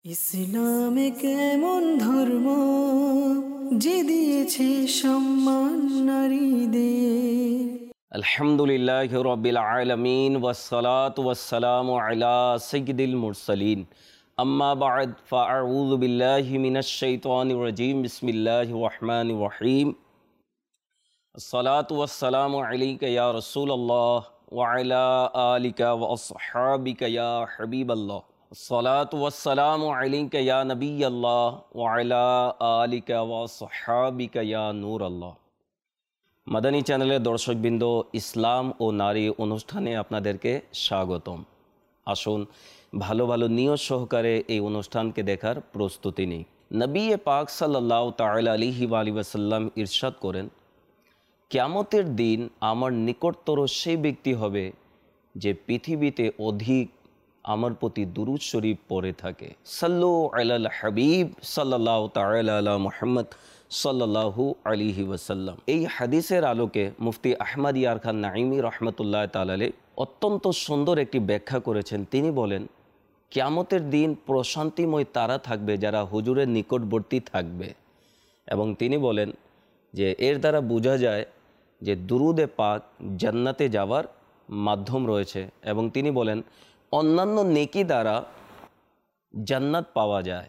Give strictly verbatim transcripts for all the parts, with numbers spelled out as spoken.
ইসলামে কেমন ধর্ম যে দিয়েছে সম্মান নারীদের। আলহামদুলিল্লাহ রাব্বিল আলামিন ওয়াসসালাতু ওয়াসসালামু আলা সাইয়্যিদিল মুরসালিন আম্মা বা'দ ফাআউযু বিল্লাহি মিনাশ শাইতানির রাজীম বিসমিল্লাহির রহমানির রহিম আসসালাতু ওয়াসসালামু আলাইকা ইয়া রাসূলুল্লাহ ওয়া আলা আলিকা ওয়া আসহাবিকা ইয়া হাবিবাল্লাহ আসসালাতু ওয়াসসালামু আলাইকা ইয়া নবিয়াল্লাহ ওয়া আলা আলিকা ওয়া আসহাবিকা ইয়া নূরাল্লাহ। মাদানী চ্যানেলের দর্শকবৃন্দ, ইসলাম ও নারী অনুষ্ঠানে আপনাদেরকে স্বাগতম। আসুন ভালো ভালো নিয়ত সহকারে এই অনুষ্ঠানকে দেখার প্রস্তুতি নিই। নবী পাক সাল্লাল্লাহু তাআলা আলাইহি ওয়াসাল্লাম ইরশাদ করেন, কিয়ামতের দিন আমার নিকটতর সেই ব্যক্তি হবে যে পৃথিবীতে অধিক আমার প্রতি দুরূদ শরীফ পড়ে থাকে। সাল্লু আলাল হাবিব সাল্লাল্লাহু তাআলা আলা মুহাম্মদ সাল্লাল্লাহু আলাইহি ওয়াসাল্লাম। এই হাদিসের আলোকে মুফতি আহমদ ইয়ার খান নাঈমি রহমতুল্লাহ তাআলা অত্যন্ত সুন্দর একটি ব্যাখ্যা করেছেন। তিনি বলেন, কিয়ামতের দিন প্রশান্তিময় তারা থাকবে যারা হুজুরের নিকটবর্তী থাকবে। এবং তিনি বলেন যে এর দ্বারা বোঝা যায় যে দুরুদে পাক জান্নাতে যাওয়ার মাধ্যম রয়েছে। এবং তিনি বলেন অন্যান্য নেকি দ্বারা জান্নাত পাওয়া যায়,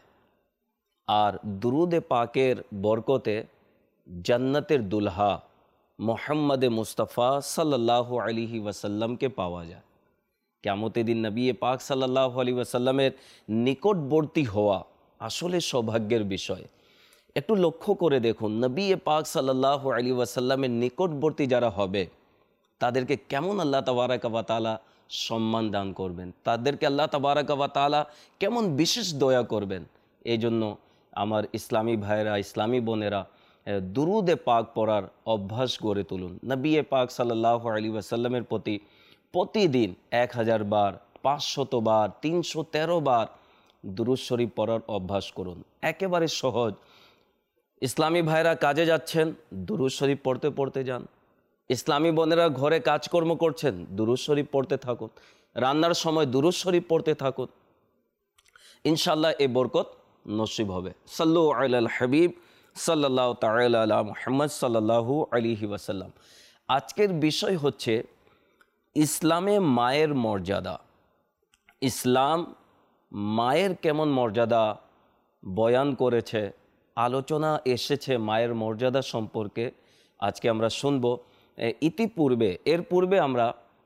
আর দুরুদে পাকের বরকতে জান্নাতের দুলহা মুহাম্মদে মুস্তাফা সাল্লাল্লাহু আলাইহি ওয়াসাল্লামকে পাওয়া যায়। কিয়ামতের দিন নবী পাক সাল্লাল্লাহু আলাইহি ওয়াসাল্লামের নিকটবর্তী হওয়া আসলে সৌভাগ্যের বিষয়। একটু লক্ষ্য করে দেখুন, নবী পাক সাল্লাল্লাহু আলাইহি ওয়াসাল্লামের নিকটবর্তী যারা হবে তাদেরকে কেমন আল্লাহ তাবারাকা ওয়া তাআলা সম্মান দান করবেন, তাদেরকে আল্লাহ তাবারাকা ওয়া তাআলা কেমন বিশেষ দয়া করবেন। এই জন্য আমার ইসলামী ভাইয়েরা, ইসলামী বোনেরা, দুরুদে পাক পড়ার অভ্যাস গড়ে তুলুন। নবী পাক সাল্লাল্লাহু আলাইহি ওয়াসাল্লামের প্রতি প্রতিদিন এক হাজার বার, পাঁচশত বার, তিনশো তেরো বার দুরুদ শরীফ পড়ার অভ্যাস করুন। একেবারে সহজ। ইসলামী ভাইয়েরা কাজে যাচ্ছেন, দুরুদ শরীফ পড়তে পড়তে যান। ইসলামী বোনেরা ঘরে কাজকর্ম করছেন, দুরুদ শরীফ পড়তে থাকুন। রান্নার সময় দুরুদ শরীফ পড়তে থাকুন। ইনশাআল্লাহ এই বরকত নসিব হবে। সাল্লু আলাল হাবিব সাল্লাল্লাহু তাআলা আলা মুহাম্মদ সাল্লাল্লাহু আলাইহি ওয়াসাল্লাম। আজকের বিষয় হচ্ছে ইসলামে মায়ের মর্যাদা। ইসলাম মায়ের কেমন মর্যাদা বয়ান করেছে, আলোচনা এসেছে মায়ের মর্যাদা সম্পর্কে। আজকে আমরা শুনব। ইতিপূর্বে এর পূর্বে আমরা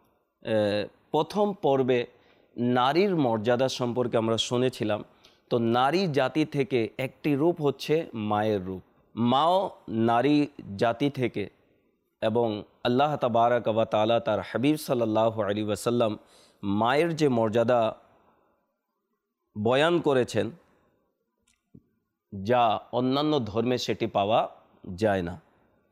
প্রথম পর্বে নারীর মর্যাদা সম্পর্কে আমরা শুনেছিলাম। তো নারী জাতি থেকে একটি রূপ হচ্ছে মায়ের রূপ। মাও নারী জাতি থেকে, এবং আল্লাহ তাবারাকা ওয়া তাআলা তার হাবিব সাল্লাল্লাহু আলাইহি ওয়াসাল্লাম মায়ের যে মর্যাদা বয়ান করেছেন, যা অন্যান্য ধর্মে সেটি পাওয়া যায় না।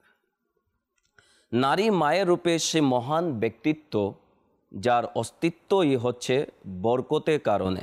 নারী মায়ের রূপে সে মহান ব্যক্তিত্ব যার অস্তিত্বই হচ্ছে বরকতের কারণে,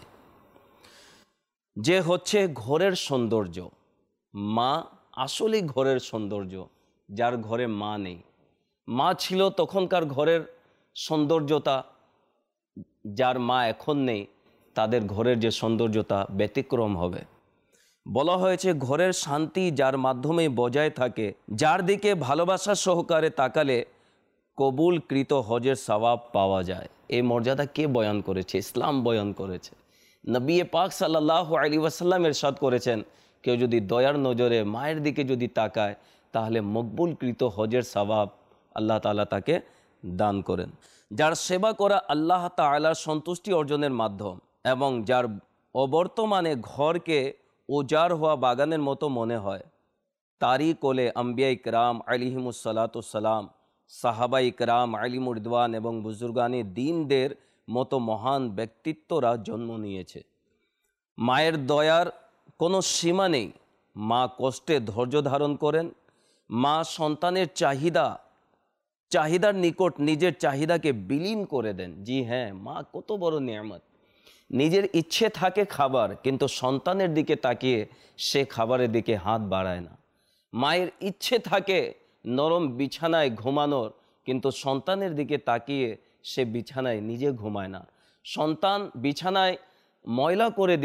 যে হচ্ছে ঘরের সৌন্দর্য। মা আসলেই ঘরের সৌন্দর্য। যার ঘরে মা নেই, মা ছিল তখনকার ঘরের সৌন্দর্যতা, যার মা এখন নেই তাদের ঘরের যে সৌন্দর্যতা ব্যতিক্রম হবে। বলা হয়েছে ঘরের শান্তি যার মাধ্যমে বজায় থাকে, যার দিকে ভালোবাসা সহকারে তাকালে কবুলকৃত হজের সওয়াব পাওয়া যায়। এই মর্যাদা কে বয়ান করেছে? ইসলাম বয়ান করেছে। নবী পাক সাল্লাল্লাহু আলাইহি ওয়াসাল্লাম ইরশাদ করেছেন, কেউ যদি দয়ার নজরে মায়ের দিকে যদি তাকায় তাহলে মকবুলকৃত হজের সওয়াব আল্লাহ তাআলা তাকে দান করেন। যার সেবা করা আল্লাহ তাআলার সন্তুষ্টি অর্জনের মাধ্যম, এবং যার অবর্তমানে ঘরকে উজাড় হওয়া বাগানের মতো মনে হয়, তারই কোলে আম্বিয়া ইকরাম আলাইহিমুস সালাতু সালাম, সাহাবা ইকরাম আলিমুর রিদওয়ান এবং বুজুর্গানি দ্বীনদের মতো মহান ব্যক্তিত্বরা জন্ম নিয়েছে। মায়ের দয়ার কোনো সীমা নেই। মা কষ্টে ধৈর্য ধারণ করেন। মা সন্তানের চাহিদা চাহিদার নিকট নিজের চাহিদাকে বিলীন করে দেন। জি হ্যাঁ, মা কত বড় নিয়ামত। নিজের ইচ্ছে থাকে খাবার, কিন্তু সন্তানের দিকে তাকিয়ে সে খাবারের দিকে হাত বাড়ায় না। মায়ের ইচ্ছে থাকে নরম বিছানায় ঘুমানোর, কিন্তু সন্তানের দিকে তাকিয়ে সে বিছানায় নিজে ঘুমায় না। সন্তান বিছানায় ময়লা করে দিলে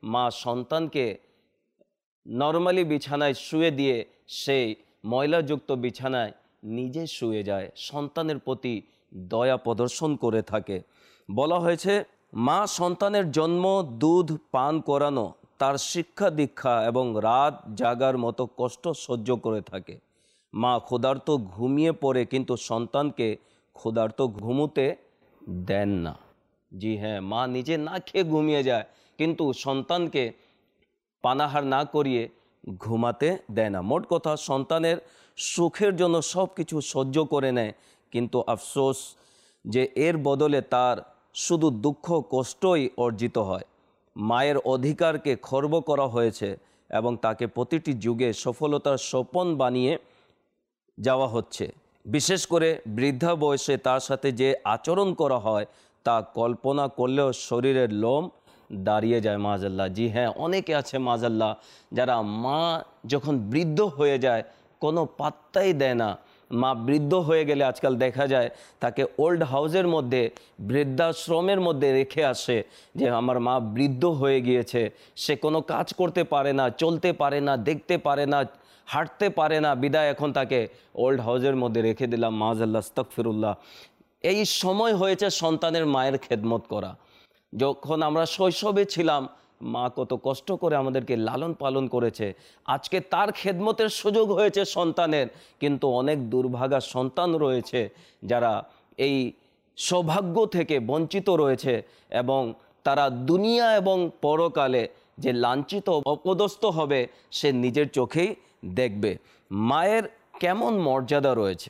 মা সন্তানকে নর্মালি বিছানায় শুয়ে দিয়ে সেই ময়লাযুক্ত বিছানায় নিজে শুয়ে যায়, সন্তানের প্রতি দয়া প্রদর্শন করে থাকে। বলা হয়েছে মা সন্তানের জন্ম, দুধ পান করানো, তার শিক্ষা দীক্ষা এবং রাত জাগার মতো কষ্ট সহ্য করে থাকে। মা ক্ষুধার্ত ঘুমিয়ে পড়ে কিন্তু সন্তানকে ক্ষুধার্ত ঘুমোতে দেন না। জি হ্যাঁ, মা নিজে না খেয়ে ঘুমিয়ে যায় কিন্তু সন্তানকে পানাহার না করিয়ে ঘুমাতে দেয় না। মোট কথা, সন্তানের সুখের জন্য সব কিছু সহ্য করে নেয়, কিন্তু আফসোস যে এর বদলে তার শুধু দুঃখ কষ্টই অর্জিত হয়। মায়ের অধিকারকে খর্ব করা হয়েছে এবং তাকে প্রতিটি যুগে সফলতার স্বপন বানিয়ে যাওয়া হচ্ছে। বিশেষ করে বৃদ্ধা বয়সে তার সাথে যে আচরণ করা হয় তা কল্পনা করলেও শরীরের লোম দাঁড়িয়ে যায় মাজাল্লাহ। জি হ্যাঁ, অনেকে আছে মাজাল্লাহ যারা মা যখন বৃদ্ধ হয়ে যায় কোনো পাত্তাই দেয় না। মা বৃদ্ধ হয়ে গেলে আজকাল দেখা যায় তাকে ওল্ড হাউসের মধ্যে, বৃদ্ধাশ্রমের মধ্যে রেখে আসে যে আমার মা বৃদ্ধ হয়ে গিয়েছে, সে কোনো কাজ করতে পারে না, চলতে পারে না, দেখতে পারে না, হাঁটতে পারে না, বিদায় এখন তাকে ওল্ড হাউসের মধ্যে রেখে দিলাম। মাআযাল্লাহ, আস্তাগফিরুল্লাহ। এই সময় হয়েছে সন্তানের মায়ের খেদমত করা। যখন আমরা শৈশবে ছিলাম মা কত কষ্ট করে আমাদেরকে লালন পালন করেছে, আজকে তার খেদমতের সুযোগ হয়েছে সন্তানের, কিন্তু অনেক দুর্ভাগা সন্তান রয়েছে যারা এই সৌভাগ্য থেকে বঞ্চিত রয়েছে এবং তারা দুনিয়া এবং পরকালে যে লাঞ্ছিত অপদস্থ হবে সে নিজের চোখেই দেখবে। মায়ের কেমন মর্যাদা রয়েছে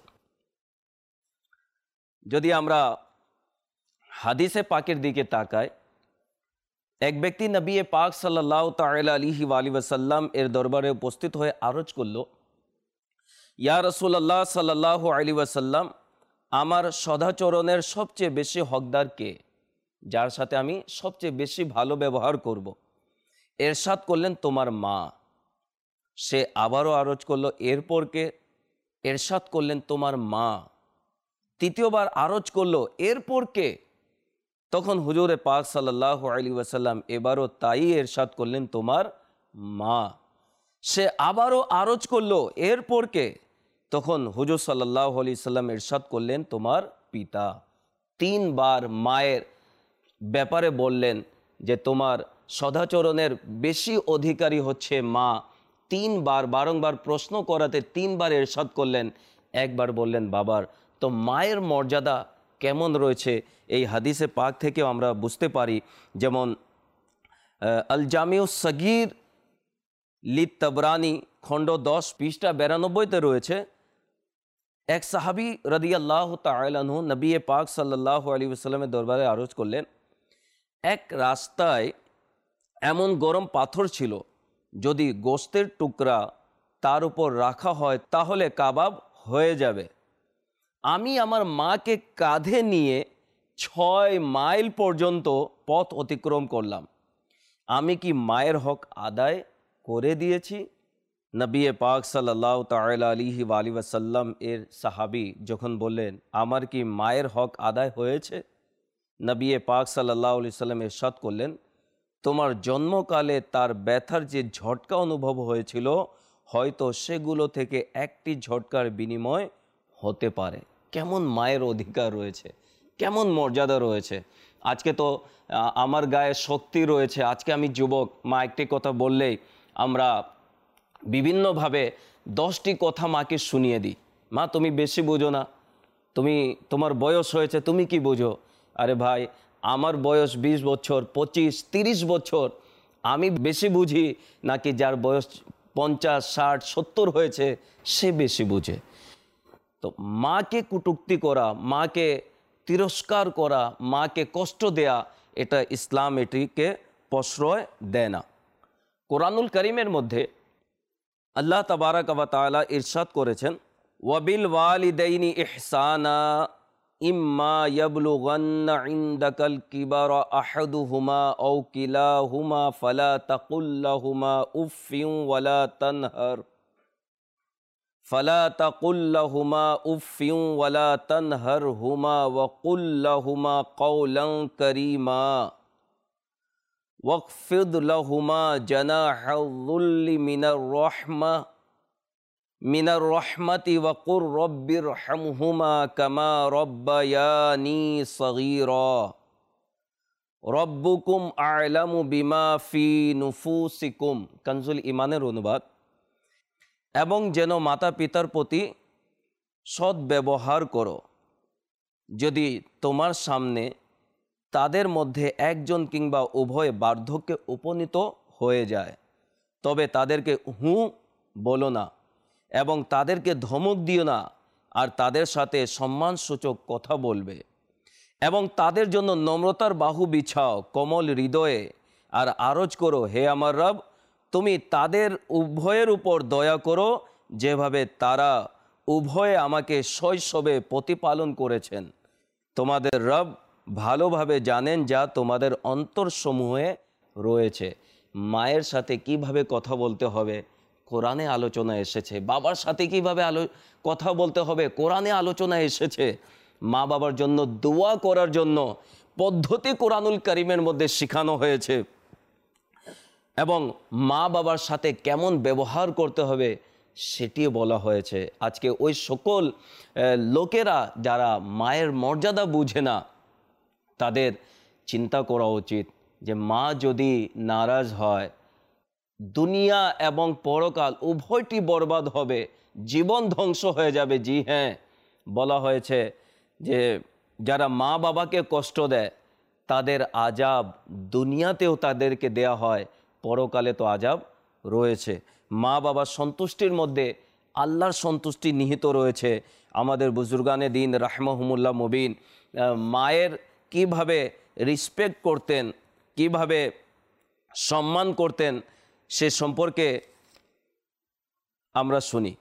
যদি আমরা হাদিসে পাকের দিকে তাকাই, এক ব্যক্তি নবী পাক সাল্লাল্লাহু তাআলা আলাইহি ওয়া আলিহি ওয়াসাল্লাম এর দরবারে উপস্থিত হয়ে আরজ করল, ইয়া রাসূলুল্লাহ সাল্লাল্লাহু আলাইহি ওয়াসাল্লাম, আমার সদাচরণের সবচেয়ে বেশি হকদার কে, যার সাথে আমি সবচেয়ে বেশি ভালো ব্যবহার করব? এরশাদ করলেন, তোমার মা। সে আবারও আরজ করল, এরপর কে? এরশাদ করলেন, তোমার মা। তৃতীয়বার আরজ করল, এরপর কে? তখন হুজুরে পাক সাল্লাল্লাহু আলাইহি ওয়াসাল্লাম এবারও তাই এরশাদ করলেন, তোমার মা। সে আবারও আরজ করল, এরপর কে? তখন হুজুর সাল্লাল্লাহু আলাইহি সাল্লাম এরশাদ করলেন, তোমার পিতা। তিনবার মায়ের ব্যাপারে বললেন যে তোমার সদাচরণের বেশি অধিকারী হচ্ছে মা। তিনবার বারংবার প্রশ্ন করাতে তিনবার এরশাদ করলেন, একবার বললেন বাবার। তো মায়ের মর্যাদা কেমন রয়েছে এই হাদিসে পাক থেকেও আমরা বুঝতে পারি। যেমন আল জামিউস সগীর লিত তাবরানি খণ্ড দশ পৃষ্ঠা বিরানব্বইতে রয়েছে, এক সাহাবী রাদিয়াল্লাহু তাআলা আনহু নবী পাক সাল্লাল্লাহু আলাইহি ওয়াসাল্লামের দরবারে আরজ করলেন, এক রাস্তায় এমন গরম পাথর ছিল, যদি গোশতের টুকরা তার উপর রাখা হয় তাহলে কাবাব হয়ে যাবে। আমি আমার মাকে কাঁধে নিয়ে ছয় মাইল পর্যন্ত পথ অতিক্রম করলাম। আমি কি মায়ের হক আদায় করে দিয়েছি? নবী পাক সাল্লাল্লাহু তাআলা আলাইহি ওয়া আলিহি ওয়াসাল্লাম এর সাহাবী যখন বললেন, আমার কি মায়ের হক আদায় হয়েছে? নবী পাক সাল্লাল্লাহু আলাইহি ওয়াসাল্লাম ইরশাদ করলেন, তোমার জন্মকালে তার ব্যথার যে ঝটকা অনুভব হয়েছিল হয়তো সেগুলো থেকে একটি ঝটকার বিনিময় হতে পারে। কেমন মায়ের অধিকার রয়েছে, কেমন মর্যাদা রয়েছে। আজকে তো আমার গায়ে শক্তি রয়েছে, আজকে আমি যুবক, মা একটি কথা বললেই আমরা বিভিন্নভাবে দশটি কথা মাকে শুনিয়ে দিই। মা তুমি বেশি বোঝো না, তুমি তোমার বয়স হয়েছে, তুমি কি বোঝো? আরে ভাই, আমার বয়স বিশ বছর, পঁচিশ, তিরিশ বছর, আমি বেশি বুঝি নাকি যার বয়স পঞ্চাশ, ষাট, সত্তর হয়েছে সে বেশি বুঝে? তো মাকে কটূক্তি করা, মাকে তিরস্কার করা, মাকে কষ্ট দেয়া, এটা ইসলাম এটিকে প্রশ্রয় দেয় না। কোরআনুল কারীমের মধ্যে আল্লাহ তাবারাক ওয়া তাআলা ইরশাদ করেছেন, ওয়াবিল ওয়ালিদাইনি ইহসানা ইম্মা ইয়াবলুগান্না ইনদাকাল কিবারা আহাদুহুমা আও কিলাহুমা ফালা তাকুল লাহুমা উফফিন ওয়ালা তানহার ফালা তাকুল লাহুমা উফফিন ওয়ালা তানহারহুমা ওয়া কুল লাহুমা কাওলান কারীমা ওয়াকফিদ লাহুমা জানাহাযুল্লি মিনার রাহমা মিনার রহমাতি ওয়াকুর রব্বির হামহুমা কামা রব্বায়ানি সগীরা রব্বুকুম আ'লামু বিমা ফি নুফুসিকুম। কানজুল ইমানের অনুবাদ। এবং যেন মাতা পিতার প্রতি সৎ ব্যবহার করো, যদি তোমার সামনে তাদের মধ্যে একজন কিংবা উভয় বার্ধক্যে উপনীত হয়ে যায়, তবে তাদেরকে হু বলো না এবং তাদেরকে ধমক দিও না, আর তাদের সাথে সম্মানসূচক কথা বলবে এবং তাদের জন্য নম্রতার বাহু বিছাও কোমল হৃদয়ে, আর আরজ করো, হে আমার রব, তুমি তাদের উভয়ের উপর দয়া করো যেভাবে তারা উভয়ে আমাকে শৈশবে প্রতিপালন করেছেন। তোমাদের রব ভালোভাবে জানেন যা তোমাদের অন্তরসমূহে রয়েছে। মায়ের সাথে কিভাবে কথা বলতে হবে কোরআনে আলোচনা এসেছে। বাবার সাথে কিভাবে আলো কথা বলতে হবে কোরআনে আলোচনা এসেছে। মা বাবার জন্য দোয়া করার জন্য পদ্ধতি কোরআনুল কারীমের মধ্যে শেখানো হয়েছে, এবং মা বাবার সাথে কেমন ব্যবহার করতে হবে সেটিও বলা হয়েছে। আজকে ওই সকল লোকেরা যারা মায়ের মর্যাদা বুঝে না, তাদের চিন্তা করা উচিত যে মা যদি নারাজ হয়, দুনিয়া এবং পরকাল উভয়টি বরবাদ হবে, জীবন ধ্বংস হয়ে যাবে। জি হ্যাঁ, বলা হয়েছে যে যারা মা বাবাকে কষ্ট দেয় তাদের আজাব দুনিয়াতেও তাদেরকে দেয়া হয়, পরকালে তো আজাব রয়েছে। মা বাবার সন্তুষ্টির মধ্যে আল্লাহর সন্তুষ্টি নিহিত রয়েছে। আমাদের বুজুর্গানে দিন রাহমাহুমুল্লাহ মুবিন মায়ের কিভাবে রেসপেক্ট করতেন, কিভাবে সম্মান করতেন সে সম্পর্কে আমরা শুনি।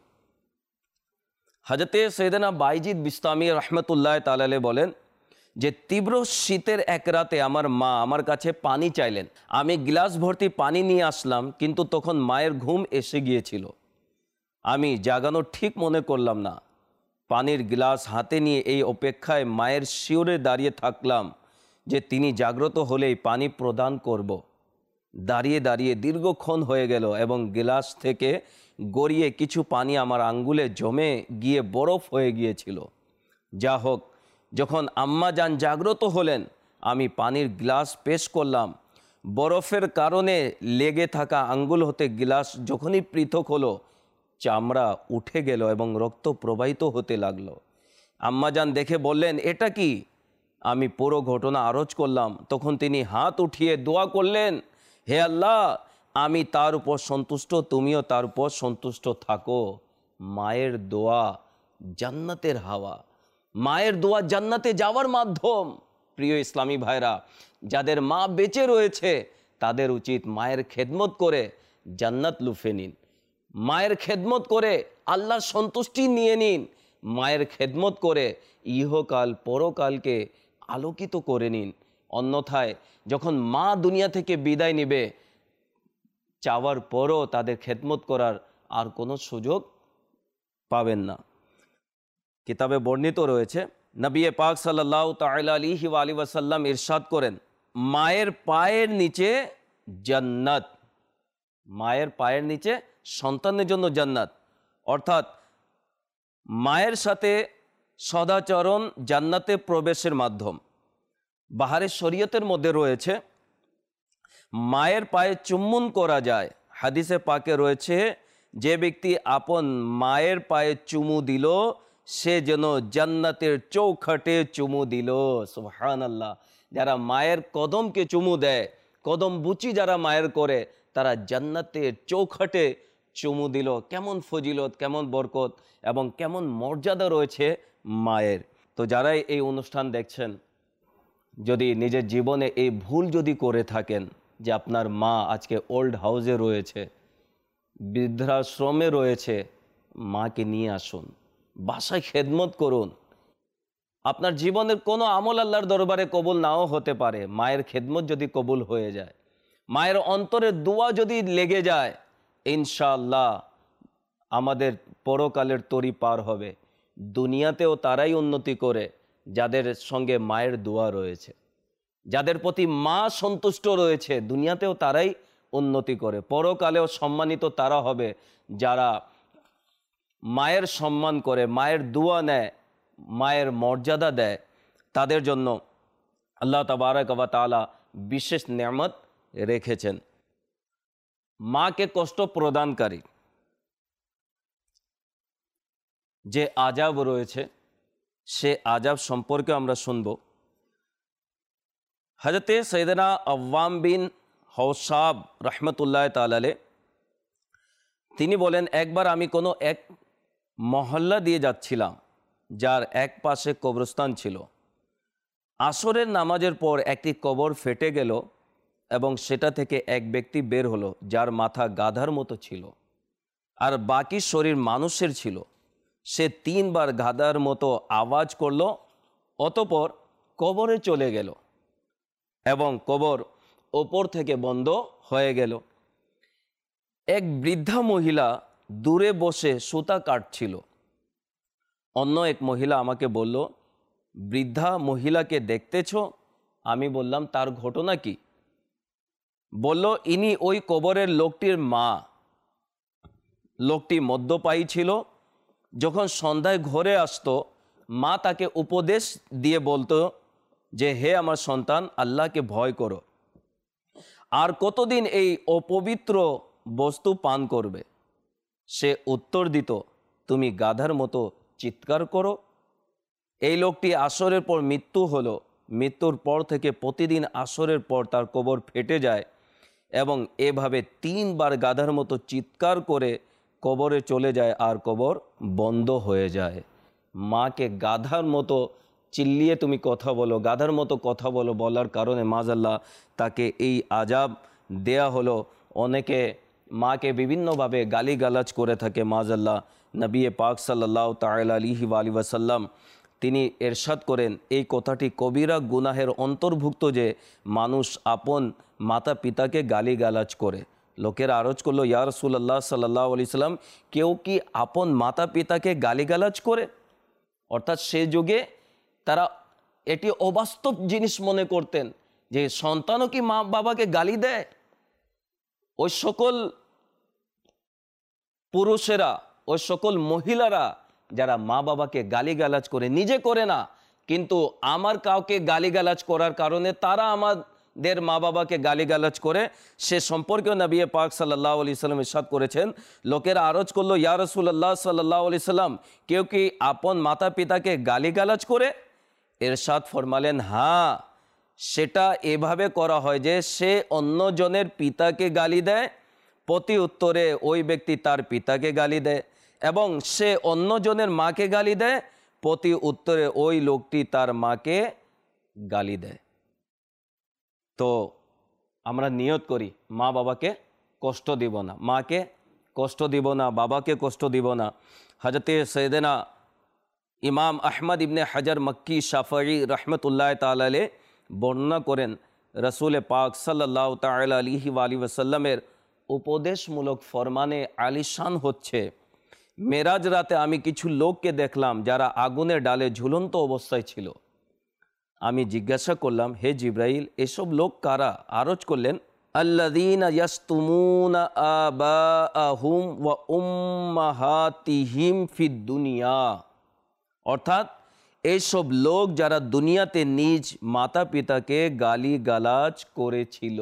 হযরতে সৈয়দনা বাইজিদ বিস্তামি রহমতুল্লাহ তাআলা বলেন যে তীব্র শীতের এক রাতে আমার মা আমার কাছে পানি চাইলেন। আমি গ্লাস ভর্তি পানি নিয়ে আসলাম, কিন্তু তখন মায়ের ঘুম এসে গিয়েছিল। আমি জাগানো ঠিক মনে করলাম না। পানির গ্লাস হাতে নিয়ে এই অপেক্ষায় মায়ের শিওরে দাঁড়িয়ে থাকলাম যে তিনি জাগ্রত হলেই পানি প্রদান করব। দাঁড়িয়ে দাঁড়িয়ে দীর্ঘক্ষণ হয়ে গেল এবং গ্লাস থেকে গড়িয়ে কিছু পানি আমার আঙ্গুলে জমে গিয়ে বরফ হয়ে গিয়েছিল। যা হোক, যখন আম্মা জান জাগ্রত হলেন, আমি পানির গ্লাস পেশ করলাম। বরফের কারণে লেগে থাকা আঙ্গুল হতে গ্লাস যখনই পৃথক হলো, চামড়া উঠে গেল এবং রক্ত প্রবাহিত হতে লাগলো। আম্মা জান দেখে বললেন, এটা কি? আমি পুরো ঘটনা আরজ করলাম। তখন তিনি হাত উঠিয়ে দোয়া করলেন, হে আল্লাহ, আমি তার উপর সন্তুষ্ট, তুমিও তার উপর সন্তুষ্ট থাকো। মায়ের দোয়া জান্নাতের হাওয়া, মায়ের দোয়া জান্নাতে যাওয়ার মাধ্যম। প্রিয় ইসলামী ভাইরা, যাদের মা বেঁচে রয়েছে তাদের উচিত মায়ের খেদমত করে জান্নাত লুফে নিন, মায়ের খেদমত করে আল্লাহর সন্তুষ্টি নিয়ে নিন, মায়ের খেদমত করে ইহকাল পরকালকে আলোকিত করে নিন। অন্যথায় যখন মা দুনিয়া থেকে বিদায় নেবে, চাওয়ার পরও তাদের খেদমত করার আর কোনো সুযোগ পাবেন না। কিতাবে বর্ণিত রয়েছে, নবী পাক সাল্লাল্লাহু তাআলা আলাইহি ওয়া আলিহি ওয়াসাল্লাম ইরশাদ করেন, মায়ের পায়ের নিচে জান্নাত। মায়ের পায়ের নিচে সন্তানের জন্য জান্নাত। অর্থাৎ মায়ের সাথে সদাচরণ জান্নাতে প্রবেশের মাধ্যম। বাহারে শরীয়তের মধ্যে রয়েছে মায়ের পায়ে চুম্বন করা যায়। হাদিসে পাকে রয়েছে, যে ব্যক্তি আপন মায়ের পায়ে চুমু দিল সে যেন জান্নাতের চৌখাটে চুমু দিল। সুবহানাল্লাহ। যারা মায়ের কদমকে চুমু দেয়, কদম বুচি যারা মায়ের করে, তারা জান্নাতের চৌখাটে চুমু দিল। কেমন ফজিলত, কেমন বরকত এবং কেমন মর্যাদা রয়েছে মায়ের। তো যারাই এই অনুষ্ঠান দেখছেন, যদি নিজের জীবনে এই ভুল যদি করে থাকেন যে আপনার মা আজকে ওল্ড হাউসে রয়েছে, বৃদ্ধাশ্রমে রয়েছে, মাকে নিয়ে আসুন, বাসায় খেদমত করুন। আপনার জীবনের কোনো আমল আল্লাহর দরবারে কবুল নাও হতে পারে, মায়ের খেদমত যদি কবুল হয়ে যায়, মায়ের অন্তরে দোয়া যদি লেগে যায়, ইনশাআল্লাহ আমাদের পরকালের তরি পার হবে। দুনিয়াতেও তারাই উন্নতি করে যাদের সঙ্গে মায়ের দোয়া রয়েছে। যাদের প্রতি মা সন্তুষ্ট রয়েছে দুনিয়াতেও তারাই উন্নতি করে, পরকালেও সম্মানিত তারা হবে যারা মায়ের সম্মান করে, মায়ের দোয়া নেয়, মায়ের মর্যাদা দেয়। তাদের জন্য আল্লাহ তাবারক ওয়া তাআলা বিশেষ নেয়ামত রেখেছেন। মাকে কষ্ট প্রদানকারী যে আযাব রয়েছে সে আযাব সম্পর্কে আমরা শুনব। হযরতে সৈয়দনা আওয়াম বিন হৌসাব রহমতুল্লাহ তাআলা আলাইহি তিনি বলেন, একবার আমি কোনো এক মহল্লা দিয়ে যাচ্ছিলাম যার এক পাশে কবরস্থান ছিল। আসরের নামাজের পর একটি কবর ফেটে গেল এবং সেটা থেকে এক ব্যক্তি বের হলো যার মাথা গাধার মতো ছিল আর বাকি শরীর মানুষের ছিল। সে তিনবার গাধার মতো আওয়াজ করলো, অতঃপর কবরে চলে গেল এবং কবর ওপর থেকে বন্ধ হয়ে গেল। এক বৃদ্ধা মহিলা দূরে বসে সুতা কাটছিল। অন্য এক মহিলা আমাকে বলল, বৃদ্ধা মহিলাকে দেখতেছ? আমি বললাম, তার ঘটনা কি? বলল, ইনি ওই কবরের লোকটির মা। লোকটি মদ্যপায়ী ছিল। যখন সন্ধ্যায় ঘরে আসতো মা তাকে উপদেশ দিয়ে বলতো যে, হে আমার সন্তান, আল্লাহকে ভয় করো। আর কতদিন এই অপবিত্র বস্তু পান করবে? সে উত্তর দিত, তুমি গাধার মতো চিৎকার করো। এই লোকটি আসরের পর মৃত্যু হলো। মৃত্যুর পর থেকে প্রতিদিন আসরের পর তার কবর ফেটে যায় এবং এভাবে তিনবার গাধার মতো চিৎকার করে কবরে চলে যায় আর কবর বন্ধ হয়ে যায়। মাকে গাধার মতো চিল্লিয়ে তুমি কথা বলো, গাধার মতো কথা বলো বলার কারণে মাযাল্লাহ তাকে এই আযাব দেয়া হলো। অনেকে মাকে বিভিন্নভাবে গালিগালাজ করে থাকে মাযাল্লাহ। নবী পাক সাল্লাল্লাহু তাআলা আলাইহি ওয়াসাল্লাম তিনি এরশাদ করেন, এই কথাটি কবিরা গুনাহের অন্তর্ভুক্ত যে মানুষ আপন মাতা পিতাকে গালিগালাজ করে। লোকেরা আরজ করলো, ইয়া রাসূলুল্লাহ সাল্লাল্লাহু আলাইহি সাল্লাম, কেউ কি আপন মাতা পিতাকে গালিগালাজ করে? অর্থাৎ সে যুগে তারা এটি অবাস্তব জিনিস মনে করতেন যে সন্তানও কি মা বাবাকে গালি দেয়। ওই সকল পুরুষেরা, ওই সকল মহিলারা যারা মা বাবাকে গালিগালাজ করে, নিজে করে না কিন্তু আমার কাউকে গালিগালাজ করার কারণে তারা আমাদের মা বাবাকে গালিগালাজ করে, সে সম্পর্কেও নবী পাক সাল্লাল্লাহু আলাইহি সাল্লাম ইরশাদ করেছেন। লোকেরা আরজ করলো, ইয়া রাসূলুল্লাহ সাল্লাল্লাহু আলাইহি সাল্লাম, কেউ কি আপন মাতা পিতাকে গালিগালাজ করে? ইরশাদ ফরমালেন, হ্যাঁ, সেটা এভাবে করা হয় যে সে অন্যজনের পিতাকে গালি দেয়, প্রতি উত্তরে ওই ব্যক্তি তার পিতাকে গালি দেয়, এবং সে অন্যজনের মাকে গালি দেয়, প্রতি উত্তরে ওই লোকটি তার মাকে গালি দেয়। তো আমরা নিয়ত করি মা বাবাকে কষ্ট দিব না, মাকে কষ্ট দিব না, বাবাকে কষ্ট দিব না। হযরতে সৈয়দনা ইমাম আহমদ ইবনে হাজার মক্কি শাফঈ রহমতুল্লাহ তাআলা আলাইহি বর্ণনা করেন, রসুল পাক সাল্লাল্লাহু তাআলা আলাইহি ওয়াসাল্লামের উপদেশমূলক ফরমানে আলিশান হচ্ছে, মেরাজ রাতে আমি কিছু লোককে দেখলাম যারা আগুনের ডালে ঝুলন্ত অবস্থায় ছিল। আমি জিজ্ঞাসা করলাম, হে জিব্রাইল, এসব লোক কারা? আরজ করলেন, আল্লাযীনা ইয়াসতুমুনা আবাআহুম ওয়া উম্মাহাতিহিম ফিদ দুনিয়া। অর্থাৎ এইসব লোক যারা দুনিয়াতে নিজ মাতা পিতাকে গালি গালাজ করেছিল।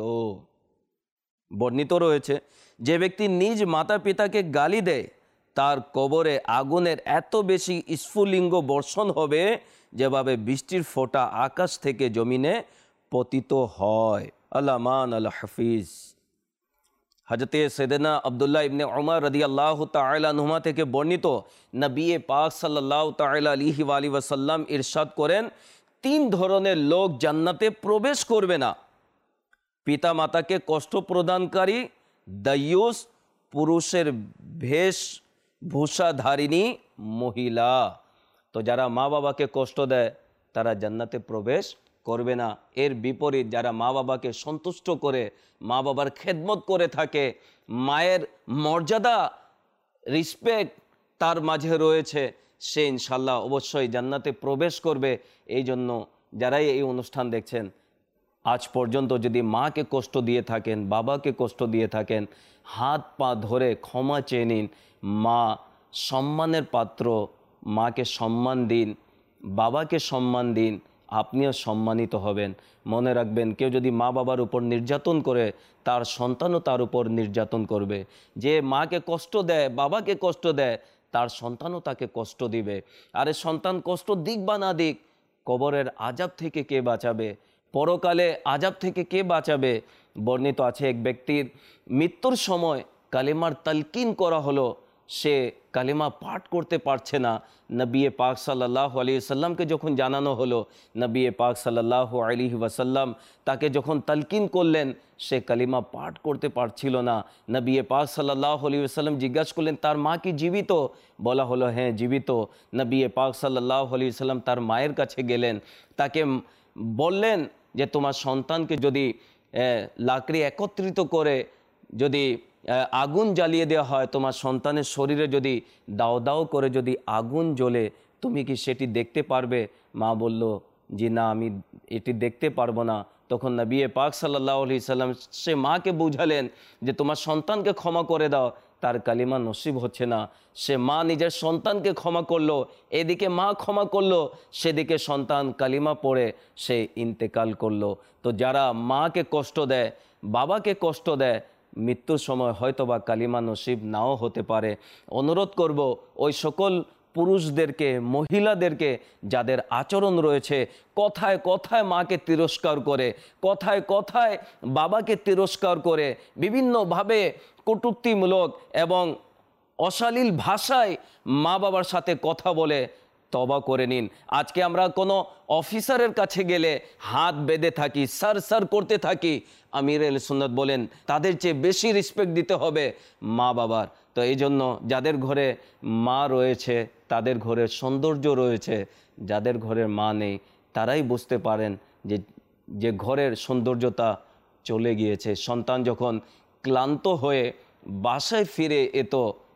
বর্ণিত রয়েছে, যে ব্যক্তি নিজ মাতা পিতাকে গালি দেয় তার কবরে আগুনের এত বেশি স্ফুলিঙ্গ বর্ষণ হবে যেভাবে বৃষ্টির ফোঁটা আকাশ থেকে জমিনে পতিত হয়। আল্লামান আল হাফিজ। হযরতে সৈয়দনা আব্দুল্লাহ ইবনে উমর রাদিয়াল্লাহু তাআলা আনহুমা থেকে বর্ণিত, নবী পাক সাল্লাল্লাহু তাআলা আলাইহি ওয়াসাল্লাম ইরশাদ করেন, তিন ধরনের লোক জান্নাতে প্রবেশ করবে না। পিতা মাতাকে কষ্ট প্রদানকারী, দায়ুস, পুরুষের বেশ ভূষাধারিণী মহিলা। তো যারা মা বাবাকে কষ্ট দেয় তারা জান্নাতে প্রবেশ করবে না। এর বিপরীত যারা মা বাবাকে সন্তুষ্ট করে, মা বাবার খেদমত করে থাকে, মায়ের মর্যাদা, রিসপেক্ট তার মাঝে রয়েছে, সে ইনশাল্লাহ অবশ্যই জান্নাতে প্রবেশ করবে। এই জন্য যারাই এই অনুষ্ঠান দেখছেন আজ পর্যন্ত যদি মাকে কষ্ট দিয়ে থাকেন, বাবাকে কষ্ট দিয়ে থাকেন, হাত পা ধরে ক্ষমা চেয়ে নিন। মা সম্মানের পাত্র, মাকে সম্মান দিন, বাবাকে সম্মান দিন, আপনিও সম্মানিত হবেন। মনে রাখবেন, কেউ যদি মা বাবার উপর নির্যাতন করে, তার সন্তানও তার উপর নির্যাতন করবে। যে মাকে কষ্ট দেয়, বাবাকে কষ্ট দেয়, তার সন্তানও তাকে কষ্ট দিবে। আরে সন্তান কষ্ট দিক বা না দিক, কবরের আযাব থেকে কে বাঁচাবে? পরকালে আযাব থেকে কে বাঁচাবে? বর্ণিত আছে, এক ব্যক্তির মৃত্যুর সময় কালিমার তালকিন করা হলো, সে কালিমা পাঠ করতে পারছে না। নবী পাক সাল্লাল্লাহু আলাইহি ওয়াসাল্লামকে যখন জানানো হলো, নবী পাক সাল্লাল্লাহু আলাইহি ওয়াসাল্লাম তাকে যখন তালকিন করলেন, সে কালিমা পাঠ করতে পারছিল না। নবী পাক সাল্লাল্লাহু আলাইহি ওয়াসাল্লাম জিজ্ঞাসা করলেন, তার মা কি জীবিত? বলা হলো, হ্যাঁ জীবিত। নবী পাক সাল্লাল্লাহু আলাইহি ওয়াসাল্লাম তার মায়ের কাছে গেলেন, তাকে বললেন যে তোমার সন্তানকে যদি লাকড়ি একত্রিত করে যদি আগুন জ্বালিয়ে দেওয়া হয়, তোমার সন্তানের শরীরে যদি দাও দাও করে যদি আগুন জ্বলে, তুমি কি সেটি দেখতে পারবে? মা বলল, জি না, আমি এটি দেখতে পারবো না। তখন নবী পাক সাল্লাল্লাহু আলাইহি সাল্লাম সে মাকে বুঝালেন যে তোমার সন্তানকে ক্ষমা করে দাও, তার কালিমা নসিব হচ্ছে না। সে মা নিজের সন্তানকে ক্ষমা করলো, এদিকে মা ক্ষমা করলো, সেদিকে সন্তান কালিমা পড়ে সে ইন্তেকাল করলো। তো যারা মাকে কষ্ট দেয়, বাবাকে কষ্ট দেয়, মৃত্যুর সময় হয়তোবা কালিমা নসিব নাও হতে পারে। অনুরোধ করব ওই সকল পুরুষদেরকে, মহিলাদেরকে যাদের আচরণ রয়েছে, কথায় কথায় মাকে তিরস্কার করে, কথায় কথায় বাবাকে তিরস্কার করে, বিভিন্নভাবে কটূক্তিমূলক এবং অশালীল ভাষায় মা বাবার সাথে কথা বলে, তওবা করে নিন। আজকে আমরা কোনো অফিসারের কাছে গেলে হাত বেঁধে থাকি, সার সার করতে থাকি। আমির আহলে সুন্নাত বলেন, তাদের চেয়ে বেশি রেসপেক্ট দিতে হবে মা বাবার। তো এই জন্য যাদের ঘরে মা রয়েছে, তাদের ঘরে সৌন্দর্য রয়েছে। যাদের ঘরে মা নেই, তারাই বুঝতে পারেন যে যে ঘরের সৌন্দর্যতা চলে গিয়েছে। সন্তান যখন ক্লান্ত হয়ে বাসায় ফিরে এত,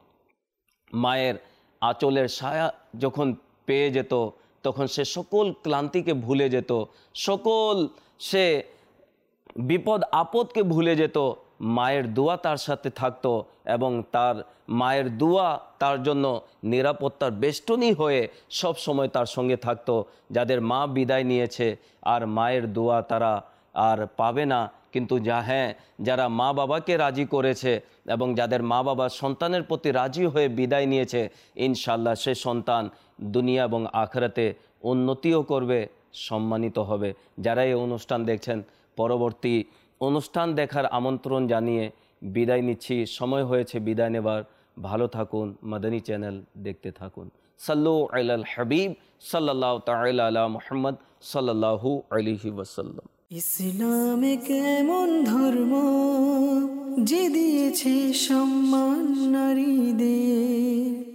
মায়ের আঁচলের ছায়া যখন পেয়ে যেত, তখন সে সকল ক্লান্তিকে ভুলে যেত, সকল সে বিপদ আপদকে ভুলে যেত। মায়ের দোয়া তার সাথে থাকতো এবং তার মায়ের দোয়া তার জন্য নিরাপত্তার বেষ্টনী হয়ে সব সময় তার সঙ্গে থাকতো। যাদের মা বিদায় নিয়েছে আর মায়ের দোয়া তারা আর পাবে না, কিন্তু যা হ্যাঁ যারা মা বাবাকে রাজি করেছে এবং যাদের মা বাবা সন্তানের প্রতি রাজি হয়ে বিদায় নিয়েছে, ইনশাল্লাহ সে সন্তান দুনিয়া এবং আখিরাতে উন্নতিও করবে, সম্মানিত হবে। যারা এই অনুষ্ঠান দেখছেন, পরবর্তী অনুষ্ঠান দেখার আমন্ত্রণ জানিয়ে বিদায় নিচ্ছি। সময় হয়েছে বিদায় নেবার। ভালো থাকুন, মাদানী চ্যানেল দেখতে থাকুন। সাল্লু আলাল হাবিব সাল্লাল্লাহু তাআলা আলা মুহাম্মদ সাল্লাল্লাহু আলাইহি ওয়াসাল্লাম। ইসলামে কেমন ধর্ম যে দিয়েছে সম্মান নারীদের।